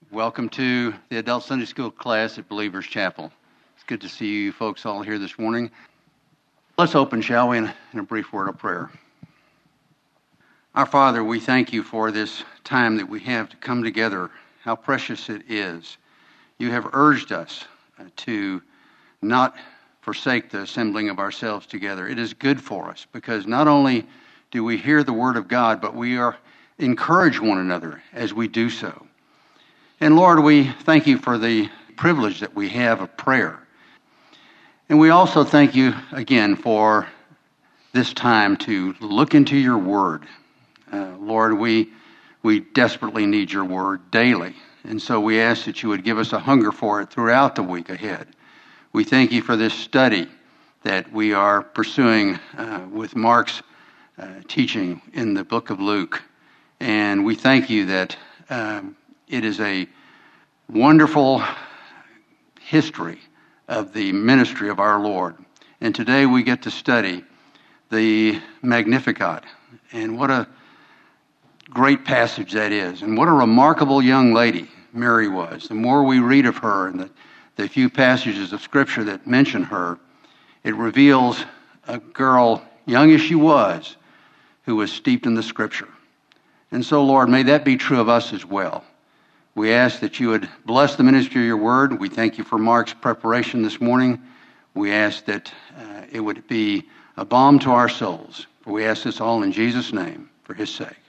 Welcome to the Adult Sunday School class at Believers Chapel. It's good to see you folks all here this morning. Let's open, shall we, in a brief word of prayer. Our Father, we thank you for this time that we have to come together, how precious it is. You have urged us to not forsake the assembling of ourselves together. It is good for us because not only do we hear the Word of God, but we encourage one another as we do so. And Lord, we thank you for the privilege that we have of prayer. And we also thank you again for this time to look into your word. Lord, we desperately need your word daily. And so we ask that you would give us a hunger for it throughout the week ahead. We thank you for this study that we are pursuing with Mark's teaching in the book of Luke. And we thank you that it is a wonderful history of the ministry of our Lord. And today we get to study the Magnificat. And what a great passage that is. And what a remarkable young lady Mary was. The more we read of her and the few passages of Scripture that mention her, it reveals a girl, young as she was, who was steeped in the Scripture. And so, Lord, may that be true of us as well. We ask that you would bless the ministry of your word. We thank you for Mark's preparation this morning. We ask that it would be a balm to our souls. For we ask this all in Jesus' name, for his sake.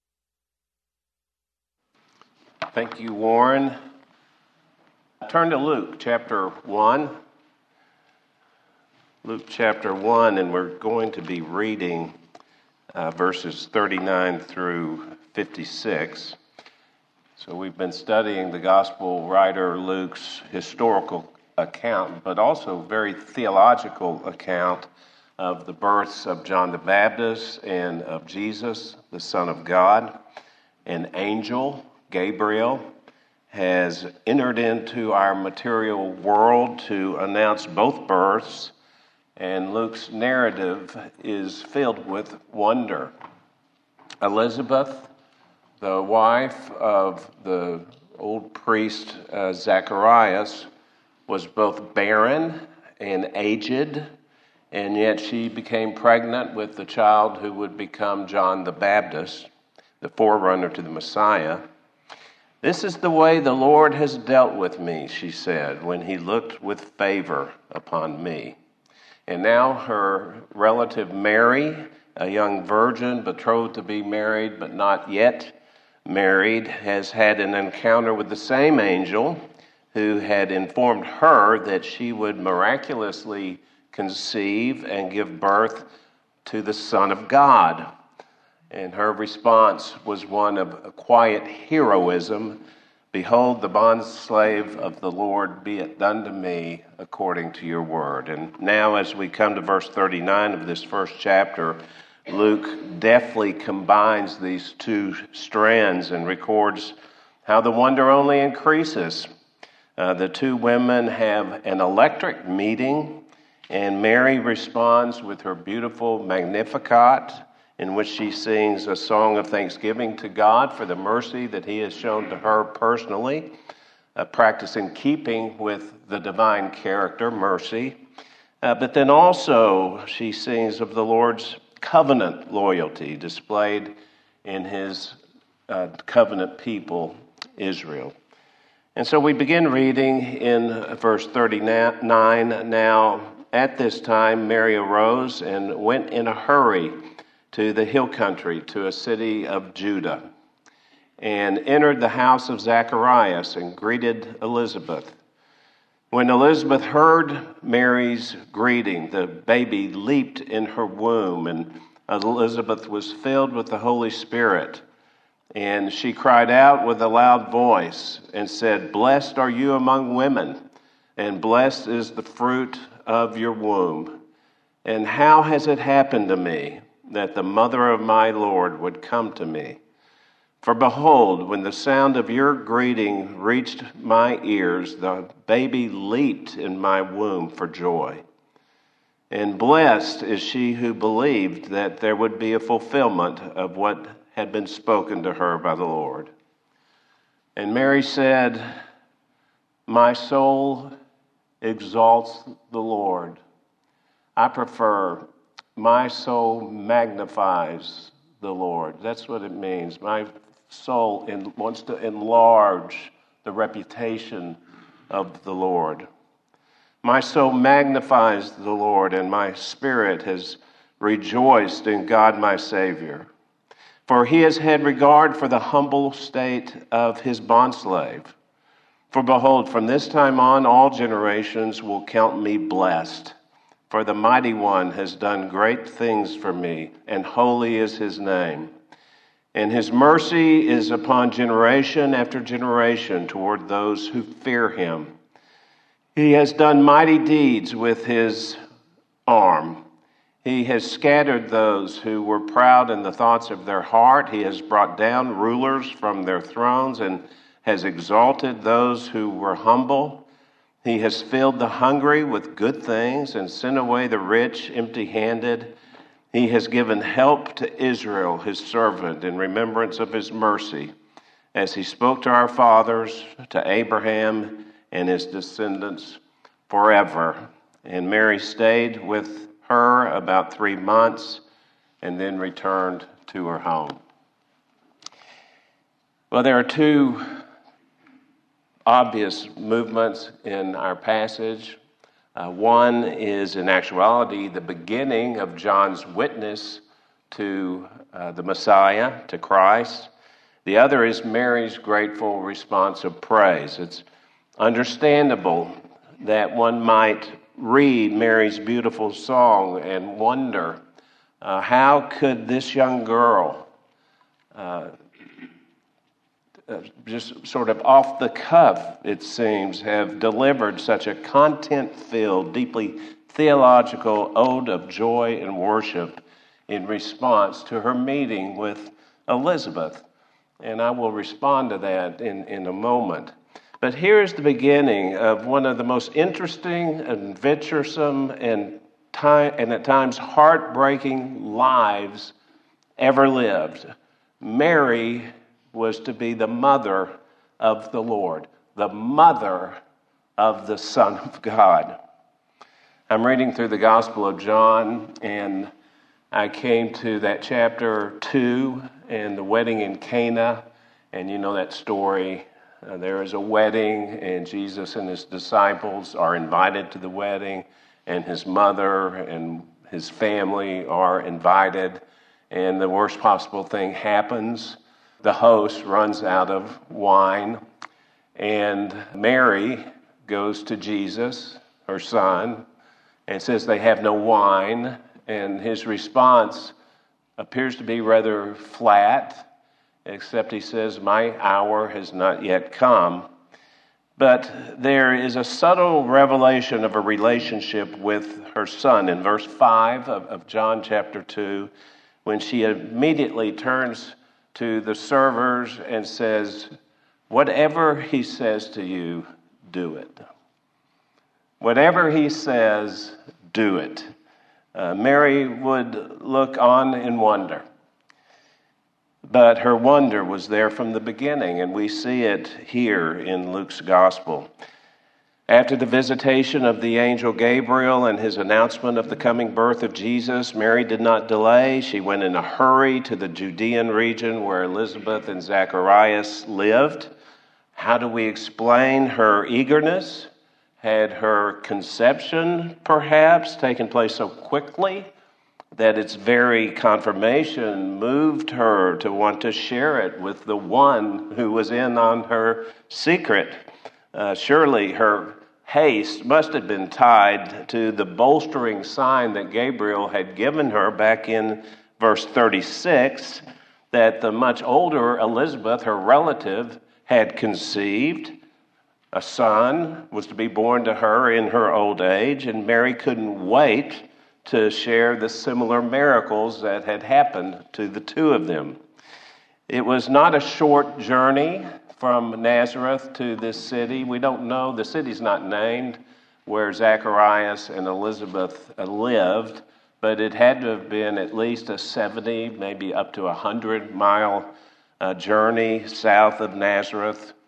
Thank you, Warren. Turn to Luke chapter 1. Luke chapter 1, and we're going to be reading verses 39 through 56. So we've been studying the gospel writer Luke's historical account, but also very theological account of the births of John the Baptist and of Jesus, the Son of God. An angel, Gabriel, has entered into our material world to announce both births, and Luke's narrative is filled with wonder. Elizabeth, the wife of the old priest Zacharias, was both barren and aged, and yet she became pregnant with the child who would become John the Baptist, the forerunner to the Messiah. "This is the way the Lord has dealt with me," she said, "when he looked with favor upon me." And now her relative Mary, a young virgin betrothed to be married but not yet married, has had an encounter with the same angel who had informed her that she would miraculously conceive and give birth to the Son of God. And her response was one of quiet heroism. "Behold, the bondslave of the Lord, be it done to me according to your word." And now as we come to verse 39 of this first chapter, Luke deftly combines these two strands and records how the wonder only increases. The two women have an electric meeting, and Mary responds with her beautiful Magnificat, in which she sings a song of thanksgiving to God for the mercy that he has shown to her personally, a practice in keeping with the divine character, mercy. But then also she sings of the Lord's covenant loyalty displayed in his covenant people, Israel. And so we begin reading in verse 39. "Now, at this time, Mary arose and went in a hurry to the hill country, to a city of Judah, and entered the house of Zacharias and greeted Elizabeth. When Elizabeth heard Mary's greeting, the baby leaped in her womb, and Elizabeth was filled with the Holy Spirit. And she cried out with a loud voice and said, 'Blessed are you among women, and blessed is the fruit of your womb. And how has it happened to me that the mother of my Lord would come to me? For behold, when the sound of your greeting reached my ears, the baby leaped in my womb for joy. And blessed is she who believed that there would be a fulfillment of what had been spoken to her by the Lord.'" And Mary said, "My soul exalts the Lord." I prefer, "My soul magnifies the Lord." That's what it means. My soul wants to enlarge the reputation of the Lord. My soul magnifies the Lord, and my spirit has rejoiced in God my Savior. For he has had regard for the humble state of his bondslave. For behold, from this time on all generations will count me blessed. For the Mighty One has done great things for me, and holy is his name. And his mercy is upon generation after generation toward those who fear him. He has done mighty deeds with his arm. He has scattered those who were proud in the thoughts of their heart. He has brought down rulers from their thrones and has exalted those who were humble. He has filled the hungry with good things and sent away the rich empty-handed. He has given help to Israel, his servant, in remembrance of his mercy, as he spoke to our fathers, to Abraham and his descendants forever. And Mary stayed with her about 3 months and then returned to her home. Well, there are two obvious movements in our passage. One is, in actuality, the beginning of John's witness to the Messiah, to Christ. The other is Mary's grateful response of praise. It's understandable that one might read Mary's beautiful song and wonder, how could this young girl, just sort of off the cuff, it seems, have delivered such a content-filled, deeply theological ode of joy and worship in response to her meeting with Elizabeth. And I will respond to that in a moment. But here's the beginning of one of the most interesting, adventuresome, and at times heartbreaking lives ever lived. Mary was to be the mother of the Lord, the mother of the Son of God. I'm reading through the Gospel of John, and I came to that chapter 2 and the wedding in Cana, and you know that story. There is a wedding, and Jesus and his disciples are invited to the wedding, and his mother and his family are invited, and the worst possible thing happens. The host runs out of wine, and Mary goes to Jesus, her son, and says they have no wine, and his response appears to be rather flat, except he says, "My hour has not yet come." But there is a subtle revelation of a relationship with her son in verse 5 of John chapter 2, when she immediately turns to the servers and says, "Whatever he says to you, do it." Whatever he says, do it. Mary would look on in wonder. But her wonder was there from the beginning, and we see it here in Luke's gospel. After the visitation of the angel Gabriel and his announcement of the coming birth of Jesus, Mary did not delay. She went in a hurry to the Judean region where Elizabeth and Zacharias lived. How do we explain her eagerness? Had her conception perhaps taken place so quickly that its very confirmation moved her to want to share it with the one who was in on her secret? Surely her haste must have been tied to the bolstering sign that Gabriel had given her back in verse 36, that the much older Elizabeth, her relative, had conceived. A son was to be born to her in her old age, and Mary couldn't wait to share the similar miracles that had happened to the two of them. It was not a short journey from Nazareth to this city. We don't know, the city's not named, where Zacharias and Elizabeth lived, but it had to have been at least a 70, maybe up to 100-mile journey south of Nazareth.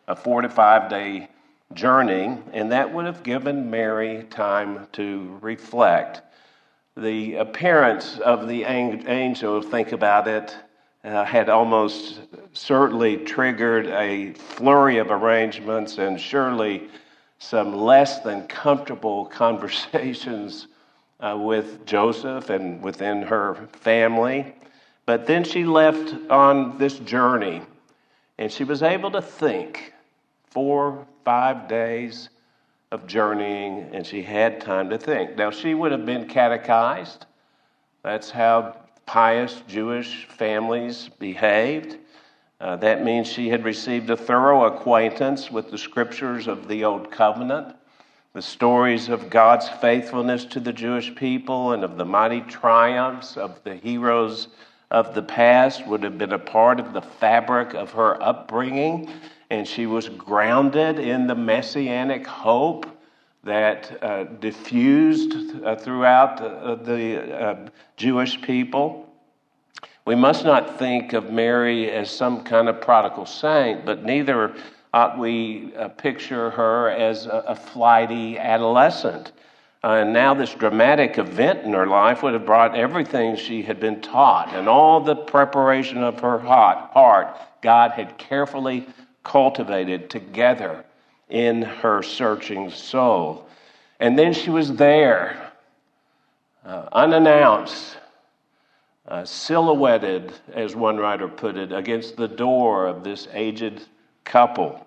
a 4 to 5 day journey, and that would have given Mary time to reflect. The appearance of the angel, think about it, had almost certainly triggered a flurry of arrangements and surely some less than comfortable conversations with Joseph and within her family. But then she left on this journey, and she was able to think 4, 5 days of journeying, and she had time to think. Now, she would have been catechized. That's how pious Jewish families behaved. That means she had received a thorough acquaintance with the scriptures of the Old Covenant, the stories of God's faithfulness to the Jewish people and of the mighty triumphs of the heroes of the past would have been a part of the fabric of her upbringing, and she was grounded in the messianic hope that diffused throughout the Jewish people. We must not think of Mary as some kind of prodigal saint, but neither ought we picture her as a flighty adolescent. And now this dramatic event in her life would have brought everything she had been taught and all the preparation of her heart God had carefully cultivated together in her searching soul. And then she was there, unannounced, silhouetted, as one writer put it, against the door of this aged couple.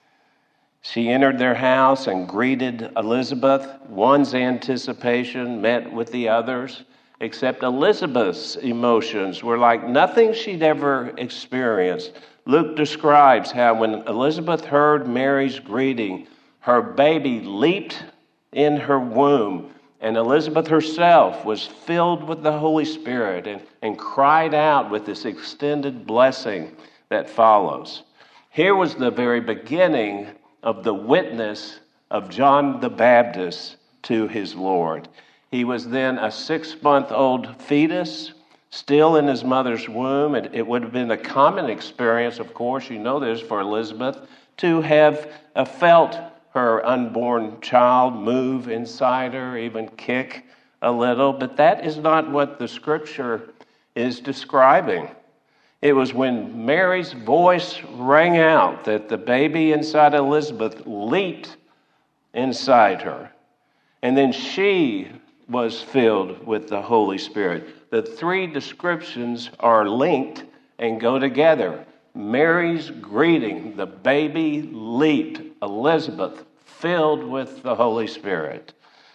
She entered their house and greeted Elizabeth. One's anticipation met with the other's, except Elizabeth's emotions were like nothing she'd ever experienced. Luke describes how when Elizabeth heard Mary's greeting, her baby leaped in her womb, and Elizabeth herself was filled with the Holy Spirit and cried out with this extended blessing that follows. Here was the very beginning of the witness of John the Baptist to his Lord. He was then a 6-month-old fetus, still in his mother's womb. And it would have been a common experience, of course, you know this, for Elizabeth, to have felt her unborn child move inside her, even kick a little. But that is not what the scripture is describing. It was when Mary's voice rang out that the baby inside Elizabeth leaped inside her. And then she was filled with the Holy Spirit. The 3 descriptions are linked and go together. Mary's greeting, the baby leaped, Elizabeth filled with the Holy Spirit.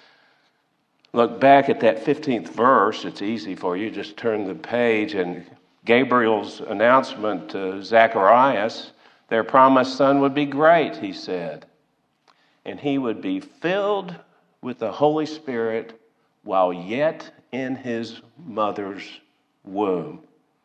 Look back at that 15th verse. It's easy for you. Just turn the page, and Gabriel's announcement to Zacharias, their promised son would be great, he said, and he would be filled with the Holy Spirit while yet in his mother's womb.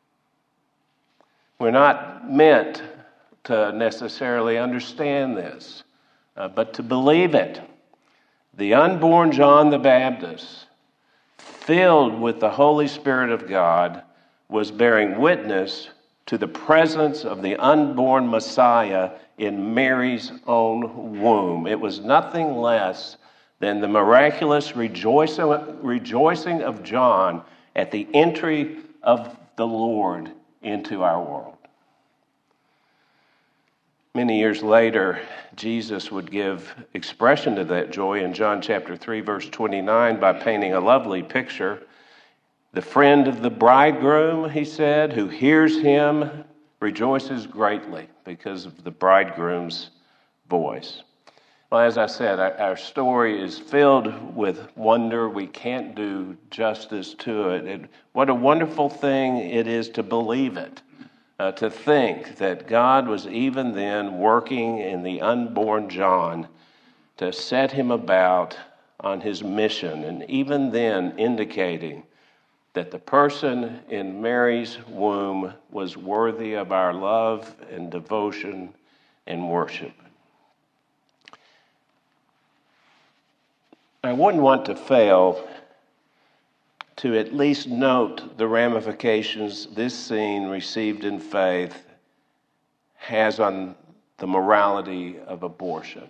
We're not meant to necessarily understand this, but to believe it. The unborn John the Baptist, filled with the Holy Spirit of God, was bearing witness to the presence of the unborn Messiah in Mary's own womb. It was nothing less than the miraculous rejoicing of John at the entry of the Lord into our world. Many years later, Jesus would give expression to that joy in John chapter 3, verse 29 by painting a lovely picture. The friend of the bridegroom, he said, who hears him rejoices greatly because of the bridegroom's voice. Well, as I said, our story is filled with wonder. We can't do justice to it. And what a wonderful thing it is to believe it, to think that God was even then working in the unborn John to set him about on his mission, and even then indicating that the person in Mary's womb was worthy of our love and devotion and worship. I wouldn't want to fail to at least note the ramifications this scene received in faith has on the morality of abortion.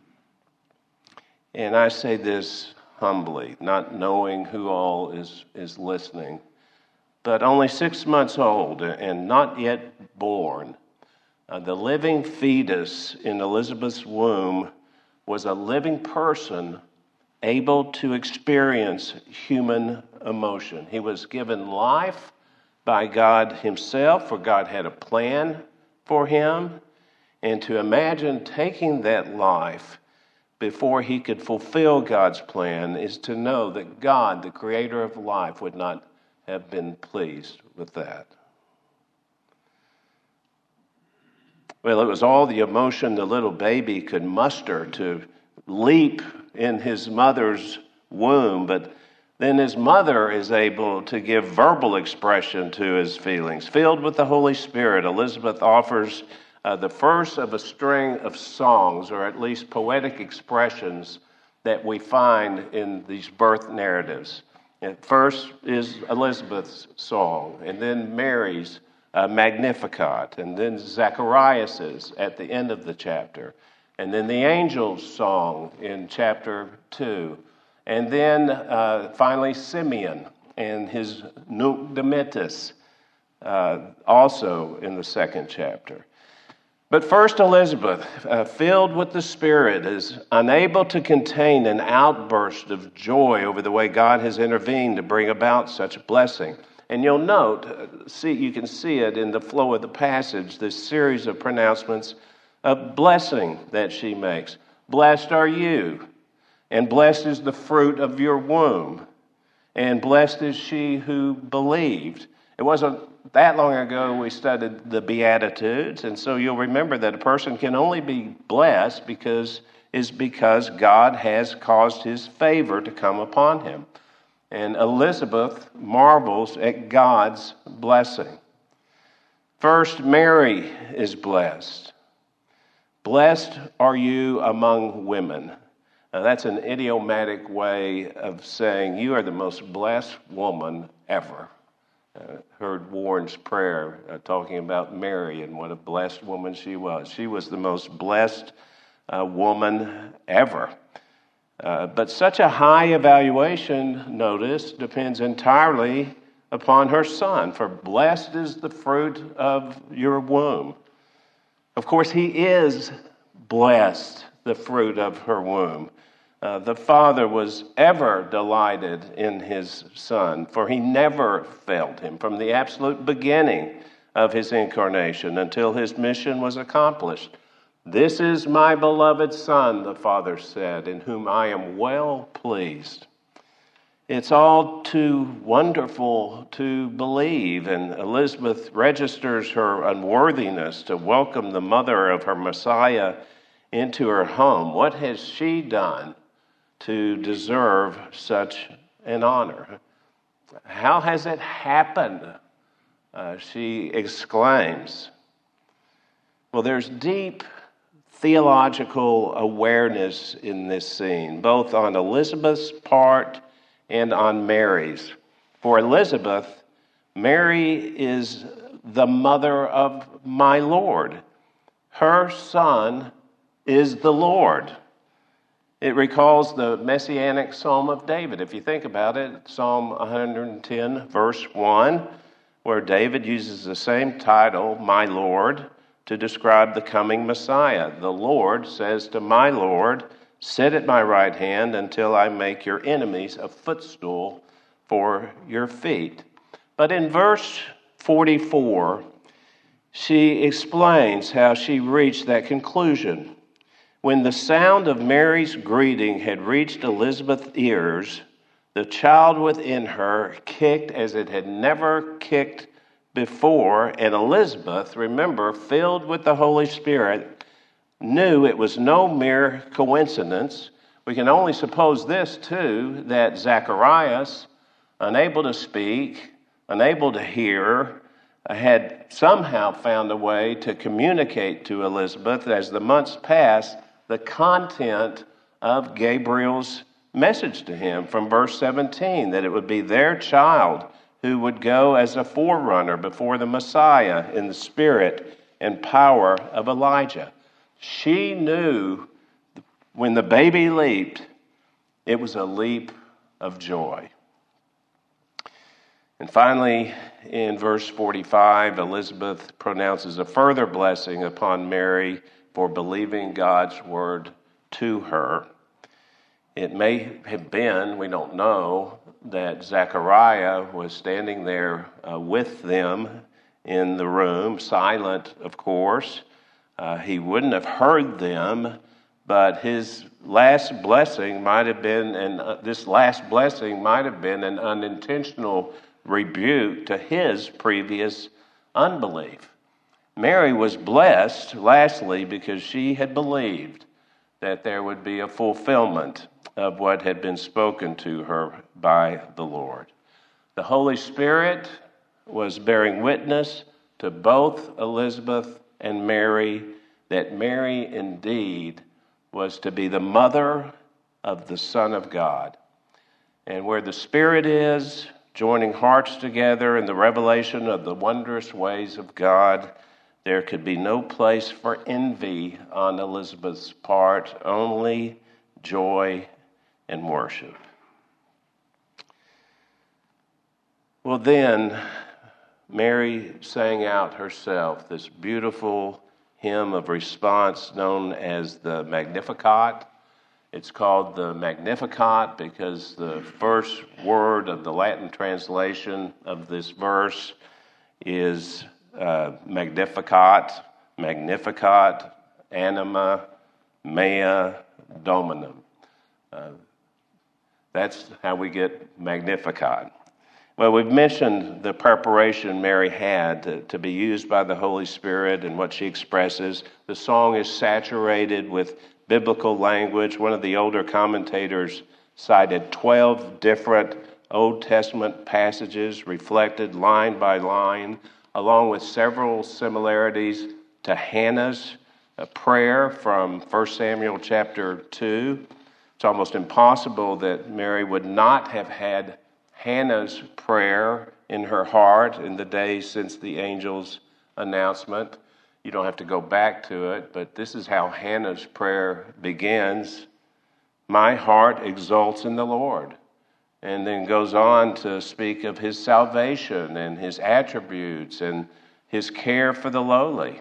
And I say this humbly, not knowing who all is listening, but only 6 months old and not yet born, the living fetus in Elizabeth's womb was a living person able to experience human emotion. He was given life by God himself, for God had a plan for him. And to imagine taking that life before he could fulfill God's plan is to know that God, the creator of life, would not have been pleased with that. Well, it was all the emotion the little baby could muster to leap in his mother's womb, but then his mother is able to give verbal expression to his feelings. Filled with the Holy Spirit, Elizabeth offers the first of a string of songs, or at least poetic expressions, that we find in these birth narratives. And first is Elizabeth's song, and then Mary's Magnificat, and then Zacharias's at the end of the chapter, and then the angel's song in chapter 2, and then finally Simeon and his Nunc Dimittis, also in the second chapter. But first, Elizabeth, filled with the Spirit, is unable to contain an outburst of joy over the way God has intervened to bring about such a blessing. And you'll note, you can see it in the flow of the passage, this series of pronouncements of blessing that she makes. Blessed are you, and blessed is the fruit of your womb, and blessed is she who believed. It wasn't that long ago we studied the Beatitudes, and so you'll remember that a person can only be blessed because God has caused his favor to come upon him. And Elizabeth marvels at God's blessing. First, Mary is blessed. Blessed are you among women. Now, that's an idiomatic way of saying you are the most blessed woman ever. Heard Warren's prayer talking about Mary and what a blessed woman she was. She was the most blessed woman ever. But such a high evaluation, notice, depends entirely upon her son, for blessed is the fruit of your womb. Of course, he is blessed, the fruit of her womb. The Father was ever delighted in his Son, for he never failed him from the absolute beginning of his incarnation until his mission was accomplished. This is my beloved Son, the Father said, in whom I am well pleased. It's all too wonderful to believe, and Elizabeth registers her unworthiness to welcome the mother of her Messiah into her home. What has she done to deserve such an honor? How has it happened? She exclaims. Well, there's deep theological awareness in this scene, both on Elizabeth's part and on Mary's. For Elizabeth, Mary is the mother of my Lord. Her son is the Lord. It recalls the messianic Psalm of David. If you think about it, Psalm 110, verse 1, where David uses the same title, my Lord, to describe the coming Messiah. The Lord says to my Lord, sit at my right hand until I make your enemies a footstool for your feet. But in verse 44, she explains how she reached that conclusion. When the sound of Mary's greeting had reached Elizabeth's ears, the child within her kicked as it had never kicked before, and Elizabeth, remember, filled with the Holy Spirit, knew it was no mere coincidence. We can only suppose this, too, that Zacharias, unable to speak, unable to hear, had somehow found a way to communicate to Elizabeth as the months passed the content of Gabriel's message to him from verse 17, that it would be their child who would go as a forerunner before the Messiah in the spirit and power of Elijah. She knew when the baby leaped, it was a leap of joy. And finally, in verse 45, Elizabeth pronounces a further blessing upon Mary for believing God's word to her. It may have been, we don't know, that Zechariah was standing there with them in the room, silent, of course. He wouldn't have heard them, but his last blessing might have been, and this last blessing might have been an unintentional rebuke to his previous unbelief. Mary was blessed, lastly, because she had believed that there would be a fulfillment of what had been spoken to her by the Lord. The Holy Spirit was bearing witness to both Elizabeth and Mary that Mary indeed was to be the mother of the Son of God. And where the Spirit is, joining hearts together in the revelation of the wondrous ways of God, there could be no place for envy on Elizabeth's part, only joy and worship. Well, then, Mary sang out herself this beautiful hymn of response known as the Magnificat. It's called the Magnificat because the first word of the Latin translation of this verse is Magnificat, Magnificat, Anima, Mea, Dominum. That's how we get Magnificat. Well, we've mentioned the preparation Mary had to be used by the Holy Spirit and what she expresses. The song is saturated with biblical language. One of the older commentators cited 12 different Old Testament passages reflected line by line, along with several similarities to Hannah's prayer from 1 Samuel chapter 2. It's almost impossible that Mary would not have had Hannah's prayer in her heart in the days since the angel's announcement. You don't have to go back to it, but this is how Hannah's prayer begins. My heart exults in the Lord. And then goes on to speak of his salvation and his attributes and his care for the lowly.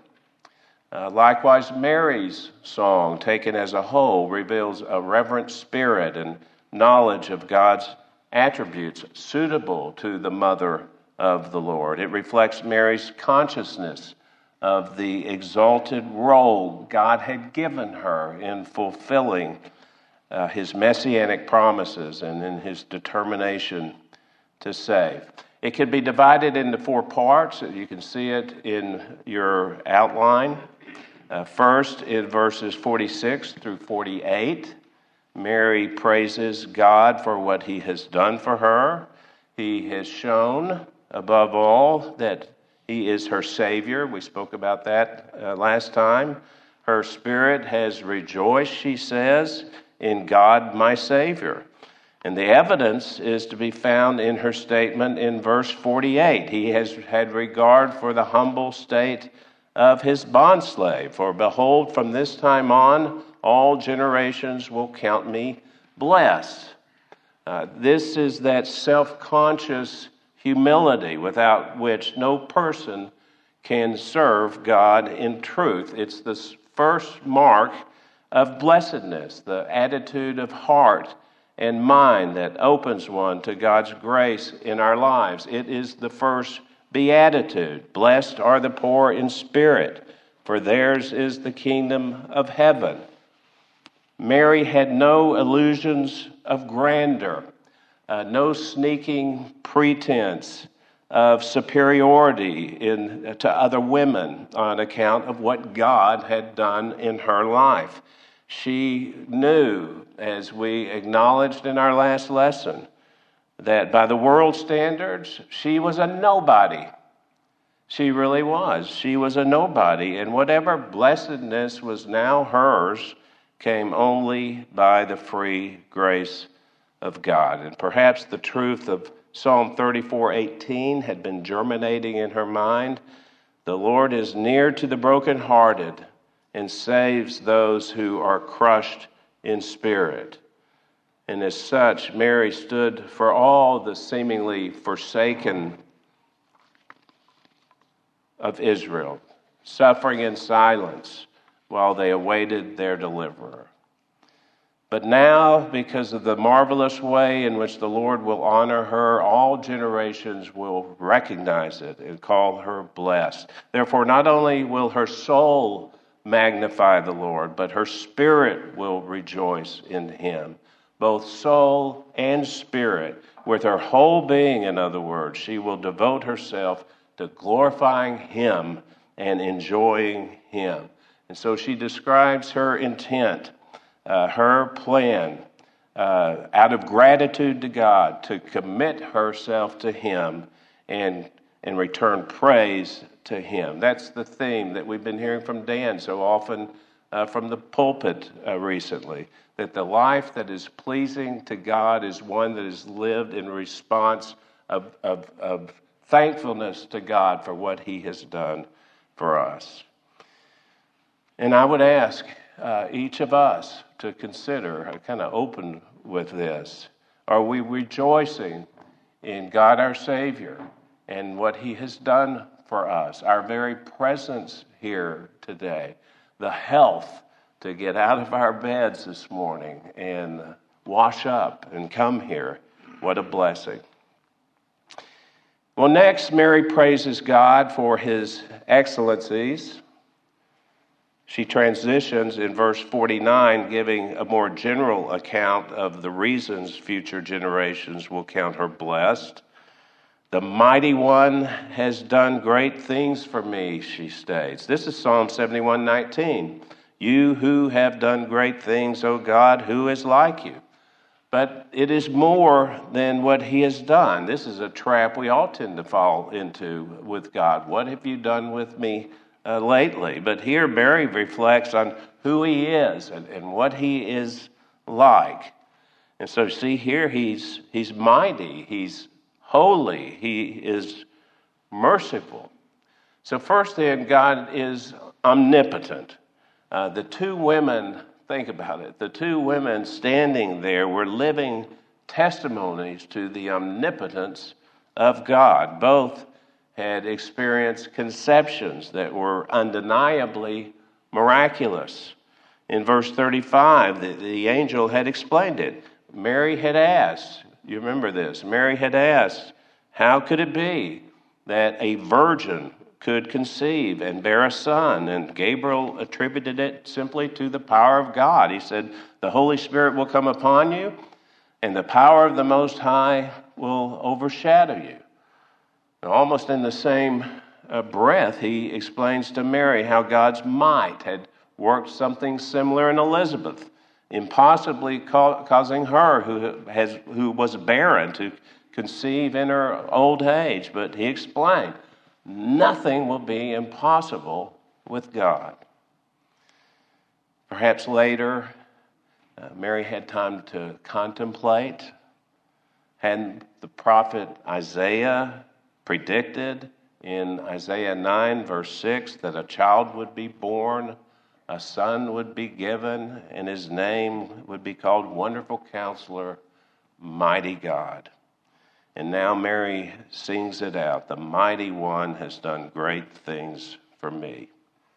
Likewise, Mary's song, taken as a whole, reveals a reverent spirit and knowledge of God's attributes suitable to the mother of the Lord. It reflects Mary's consciousness of the exalted role God had given her in fulfilling his messianic promises and in his determination to save. It can be divided into 4 parts. You can see it in your outline. First, in verses 46 through 48, Mary praises God for what he has done for her. He has shown, above all, that he is her Savior. We spoke about that last time. Her spirit has rejoiced, she says, in God my Savior. And the evidence is to be found in her statement in verse 48. He has had regard for the humble state of his bondslave. For behold, from this time on, all generations will count me blessed. This is that self-conscious humility without which no person can serve God in truth. It's the first mark of blessedness, the attitude of heart and mind that opens one to God's grace in our lives. It is the first beatitude. Blessed are the poor in spirit, for theirs is the kingdom of heaven. Mary had no illusions of grandeur, no sneaking pretense of superiority to other women on account of what God had done in her life. She knew, as we acknowledged in our last lesson, that by the world standards, she was a nobody. She really was. She was a nobody, and whatever blessedness was now hers came only by the free grace of God. And perhaps the truth of Psalm 34:18 had been germinating in her mind. The Lord is near to the brokenhearted and saves those who are crushed in spirit. And as such, Mary stood for all the seemingly forsaken of Israel, suffering in silence while they awaited their deliverer. But now, because of the marvelous way in which the Lord will honor her, all generations will recognize it and call her blessed. Therefore, not only will her soul magnify the Lord, but her spirit will rejoice in him. Both soul and spirit, with her whole being, in other words, she will devote herself to glorifying him and enjoying him. And so she describes her intent, her plan, out of gratitude to God, to commit herself to him and return praise to him. That's the theme that we've been hearing from Dan so often from the pulpit recently, that the life that is pleasing to God is one that is lived in response of thankfulness to God for what he has done for us. And I would ask each of us to consider, kind of open with this, are we rejoicing in God our Savior and what he has done for us, our very presence here today, the health to get out of our beds this morning and wash up and come here. What a blessing. Well, next, Mary praises God for his excellencies. She transitions in verse 49, giving a more general account of the reasons future generations will count her blessed. The mighty one has done great things for me, she states. This is Psalm 71:19. You who have done great things, O God, who is like you? But it is more than what he has done. This is a trap we all tend to fall into with God. What have you done with me lately? But here Mary reflects on who he is and what he is like. And so see here, he's mighty, he's holy, he is merciful. So first then, God is omnipotent. The two women, think about it, the two women standing there were living testimonies to the omnipotence of God. Both had experienced conceptions that were undeniably miraculous. In verse 35, the angel had explained it. Mary had asked, you remember this, Mary had asked, how could it be that a virgin could conceive and bear a son? And Gabriel attributed it simply to the power of God. He said, the Holy Spirit will come upon you, and the power of the Most High will overshadow you. And almost in the same breath, he explains to Mary how God's might had worked something similar in Elizabeth, impossibly causing her, who was barren, to conceive in her old age. But he explained, nothing will be impossible with God. Perhaps later, Mary had time to contemplate. Had the prophet Isaiah predicted in Isaiah 9, verse 6, that a child would be born, a son would be given, and his name would be called Wonderful Counselor, Mighty God. And now Mary sings it out. The Mighty One has done great things for me.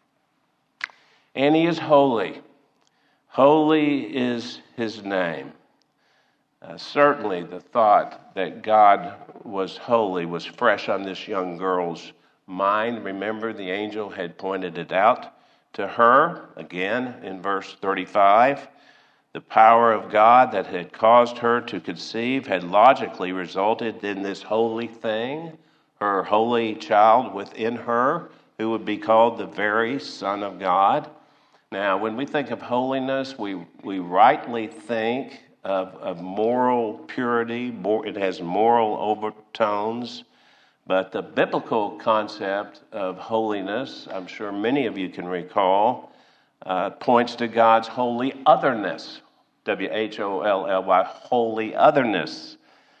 And he is holy. Holy is his name. Certainly the thought that God was holy was fresh on this young girl's mind. Remember, the angel had pointed it out to her, again in verse 35. The power of God that had caused her to conceive had logically resulted in this holy thing, her holy child within her, who would be called the very Son of God. Now, when we think of holiness, we rightly think of moral purity. It has moral overtones. But the biblical concept of holiness, I'm sure many of you can recall, points to God's holy otherness. W-H-O-L-L-Y, holy otherness.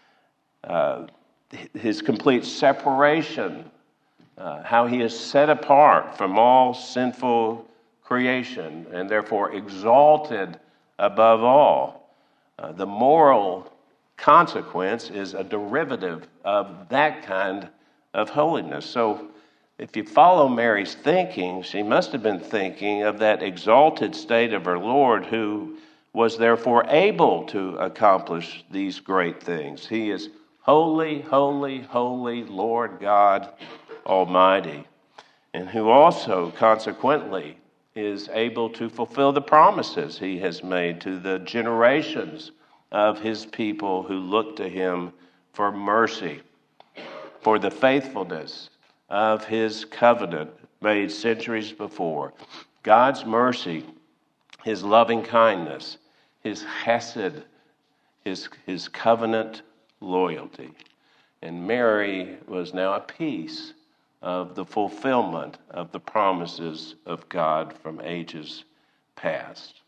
His complete separation, how he is set apart from all sinful creation and therefore exalted above all. The moral consequence is a derivative of that kind of holiness. So if you follow Mary's thinking, she must have been thinking of that exalted state of her Lord, who was therefore able to accomplish these great things. He is holy, holy, holy Lord God Almighty, and who also consequently is able to fulfill the promises he has made to the generations of his people who look to him for mercy, for the faithfulness of his covenant made centuries before. God's mercy, his loving kindness, his chesed, his covenant loyalty. And Mary was now a piece of the fulfillment of the promises of God from ages past.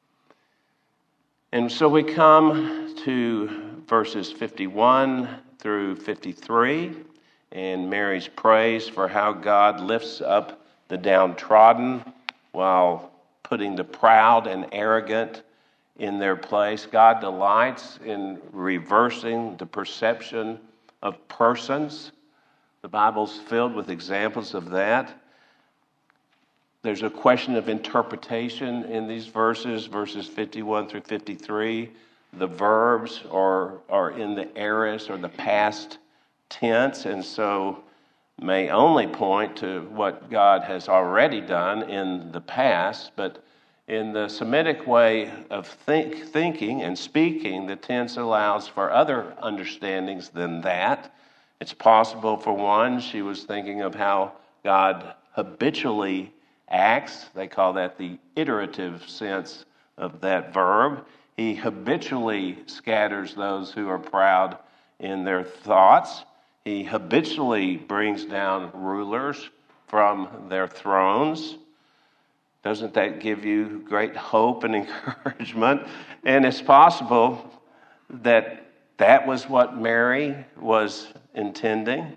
And so we come to verses 51 through 53, and Mary's praise for how God lifts up the downtrodden while putting the proud and arrogant in their place. God delights in reversing the perception of persons. The Bible's filled with examples of that. There's a question of interpretation in these verses 51 through 53. The verbs are in the aorist or the past tense, and so may only point to what God has already done in the past, but in the Semitic way of thinking and speaking, the tense allows for other understandings than that. It's possible, for one, she was thinking of how God habitually acts. They call that the iterative sense of that verb. He habitually scatters those who are proud in their thoughts. He habitually brings down rulers from their thrones. Doesn't that give you great hope and encouragement? And it's possible that that was what Mary was intending.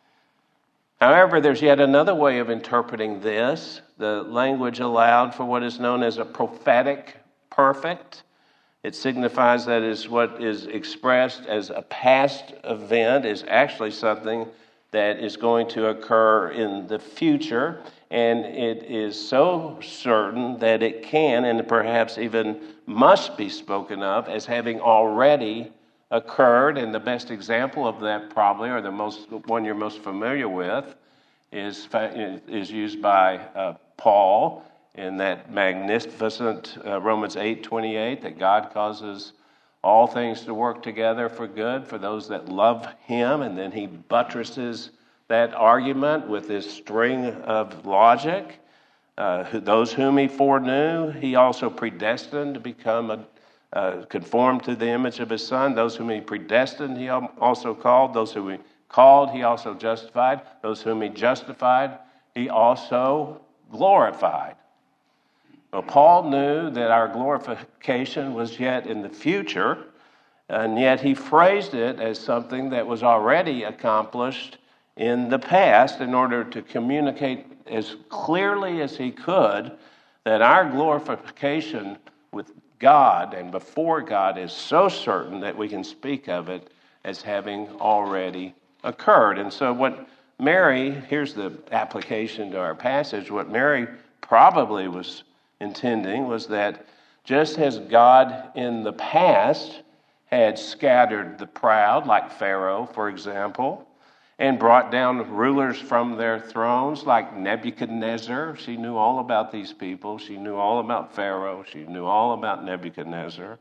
However, there's yet another way of interpreting this. The language allowed for what is known as a prophetic perfect. It signifies that is what is expressed as a past event is actually something that is going to occur in the future, and it is so certain that it can and perhaps even must be spoken of as having already occurred. And the best example of that probably, or the one you're most familiar with, is used by Paul in that magnificent Romans 8:28, that God causes all things to work together for good for those that love him. And then he buttresses that argument with this string of logic. Those whom he foreknew, he also predestined to become conformed to the image of his Son. Those whom he predestined, he also called. Those whom he called, he also justified. Those whom he justified, he also glorified. Well, Paul knew that our glorification was yet in the future, and yet he phrased it as something that was already accomplished in the past in order to communicate as clearly as he could that our glorification with God and before God is so certain that we can speak of it as having already occurred. And so what Mary, here's the application to our passage, what Mary probably was intending was that just as God in the past had scattered the proud, like Pharaoh, for example, and brought down rulers from their thrones, like Nebuchadnezzar. She knew all about these people. She knew all about Pharaoh. She knew all about Nebuchadnezzar.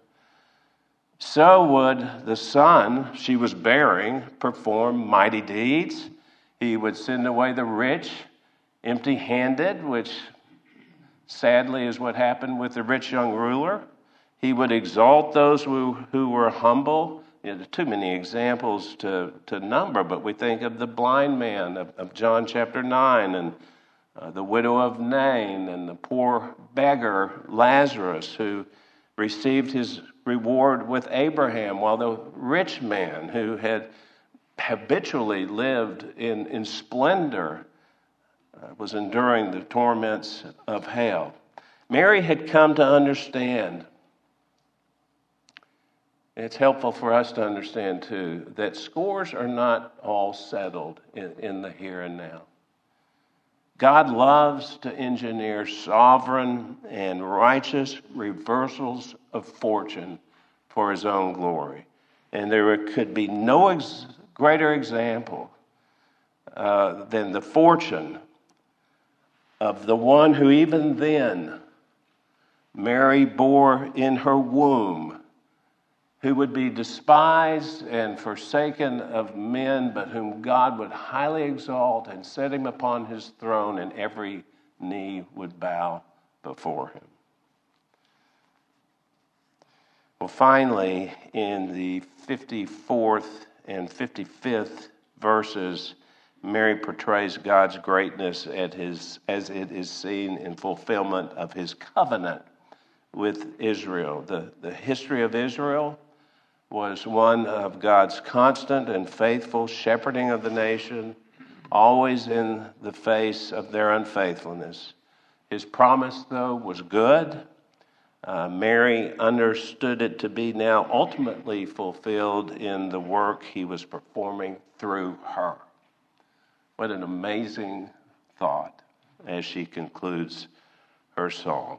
So would the Son she was bearing perform mighty deeds. He would send away the rich empty-handed, which sadly is what happened with the rich young ruler. He would exalt those who were humble. There are too many examples to number, but we think of the blind man of John chapter 9, and the widow of Nain, and the poor beggar Lazarus, who received his reward with Abraham, while the rich man who had habitually lived in splendor was enduring the torments of hell. Mary had come to understand, and it's helpful for us to understand too, that scores are not all settled in the here and now. God loves to engineer sovereign and righteous reversals of fortune for his own glory. And there could be no greater example than the fortune of the one who even then Mary bore in her womb, who would be despised and forsaken of men, but whom God would highly exalt and set him upon his throne, and every knee would bow before him. Well, finally, in the 54th and 55th verses, Mary portrays God's greatness as it is seen in fulfillment of his covenant with Israel. The history of Israel was one of God's constant and faithful shepherding of the nation, always in the face of their unfaithfulness. His promise, though, was good. Mary understood it to be now ultimately fulfilled in the work he was performing through her. What an amazing thought as she concludes her song.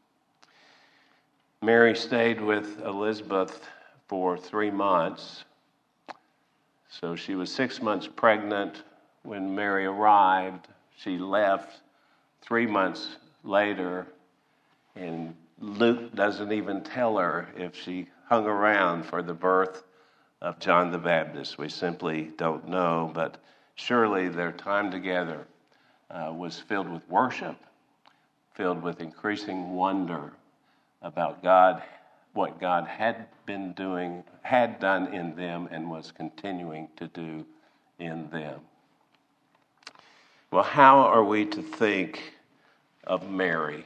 Mary stayed with Elizabeth for 3 months. So she was 6 months pregnant when Mary arrived. She left 3 months later, and Luke doesn't even tell her if she hung around for the birth of John the Baptist. We simply don't know, but surely their time together was filled with worship, filled with increasing wonder about God, what God had done in them, and was continuing to do in them. Well, how are we to think of Mary?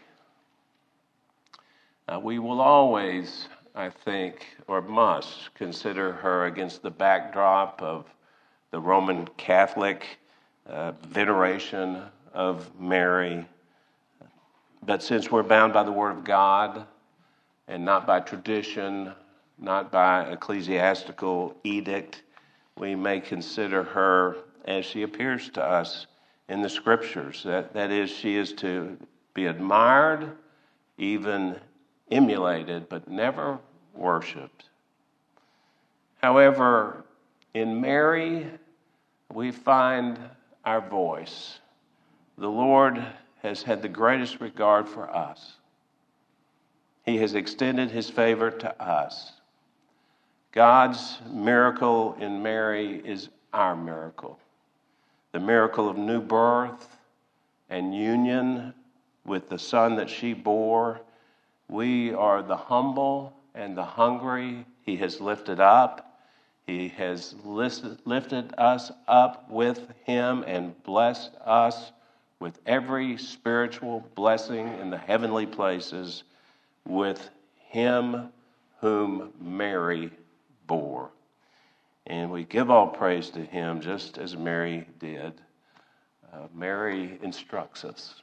We will always, I think, or must consider her against the backdrop of the Roman Catholic veneration of Mary. But since we're bound by the Word of God and not by tradition, not by ecclesiastical edict, we may consider her as she appears to us in the Scriptures. That is, she is to be admired, even emulated, but never worshipped. However, in Mary, we find our voice. The Lord has had the greatest regard for us. He has extended his favor to us. God's miracle in Mary is our miracle. The miracle of new birth and union with the Son that she bore. We are the humble and the hungry. He has lifted up. He has lifted us up with him and blessed us with every spiritual blessing in the heavenly places with him whom Mary bore. And we give all praise to him just as Mary did. Mary instructs us.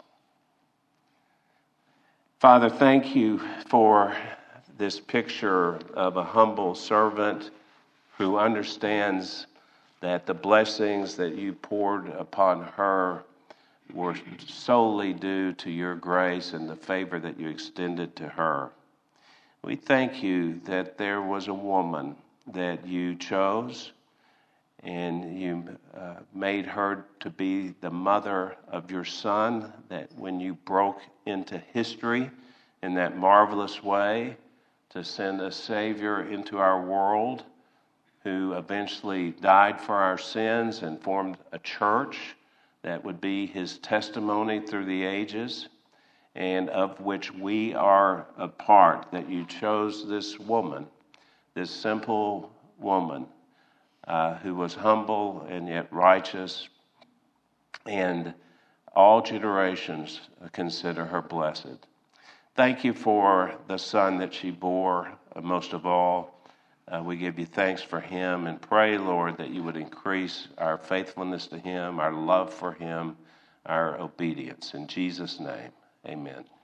Father, thank you for this picture of a humble servant who understands that the blessings that you poured upon her were solely due to your grace and the favor that you extended to her. We thank you that there was a woman that you chose, and you made her to be the mother of your Son, that when you broke into history in that marvelous way to send a Savior into our world who eventually died for our sins and formed a church that would be his testimony through the ages, and of which we are a part, that you chose this woman, this simple woman who was humble and yet righteous, and all generations consider her blessed. Thank you for the Son that she bore, most of all. We give you thanks for him and pray, Lord, that you would increase our faithfulness to him, our love for him, our obedience. In Jesus' name, amen.